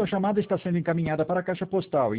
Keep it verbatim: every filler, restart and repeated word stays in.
sua chamada está sendo encaminhada para a caixa postal